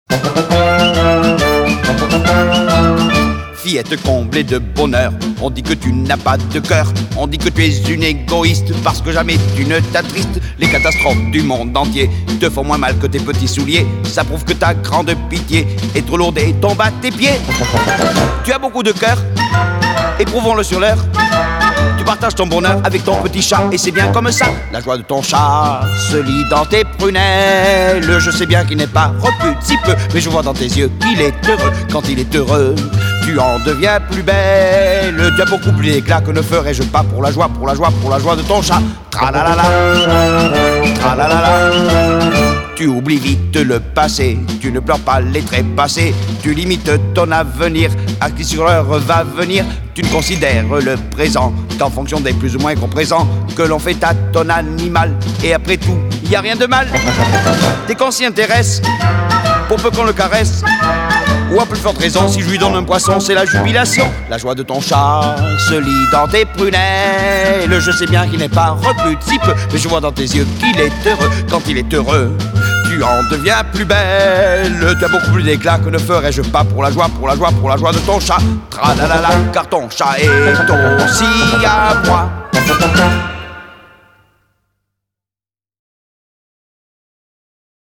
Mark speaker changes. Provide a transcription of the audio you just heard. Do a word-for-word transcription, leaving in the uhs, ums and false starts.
Speaker 1: Fillette comblée de bonheur, on dit que tu n'as pas de cœur. On dit que tu es une égoïste parce que jamais tu ne t'attristes. Les catastrophes du monde entier te font moins mal que tes petits souliers. Ça prouve que ta grande pitié est trop lourde et tombe à tes pieds. Tu as beaucoup de cœur, éprouvons-le sur l'heure. Tu partages ton bonheur avec ton petit chat et c'est bien comme ça. La joie de ton chat se lit dans tes prunelles. Je sais bien qu'il n'est pas repu si peu, mais je vois dans tes yeux qu'il est heureux. Quand il est heureux, tu en deviens plus belle. Tu as beaucoup plus d'éclat que ne ferais-je pas pour la joie, pour la joie, pour la joie de ton chat. Tralalala, tralalala. Tu oublies vite le passé, tu ne pleures pas les trépassés. Tu limites ton avenir à qui sur l'heure va venir. Tu ne considères le présent qu'en fonction des plus ou moins complaisants que l'on fait à ton animal. Et après tout, y a rien de mal. Dès qu'on s'y intéresse, pour peu qu'on le caresse, ou à plus forte raison, si je lui donne un poisson, c'est la jubilation. La joie de ton chat se lit dans tes prunelles. Je sais bien qu'il n'est pas repu de si peu, mais je vois dans tes yeux qu'il est heureux. Quand il est heureux, tu en deviens plus belle. Tu as beaucoup plus d'éclat que ne ferais-je pas pour la joie, pour la joie, pour la joie de ton chat. Tralalala, car ton chat est aussi à moi.